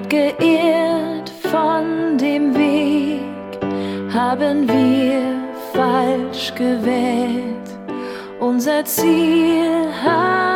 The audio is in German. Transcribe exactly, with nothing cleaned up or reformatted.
Abgeirrt von dem Weg haben wir falsch gewählt. Unser Ziel haben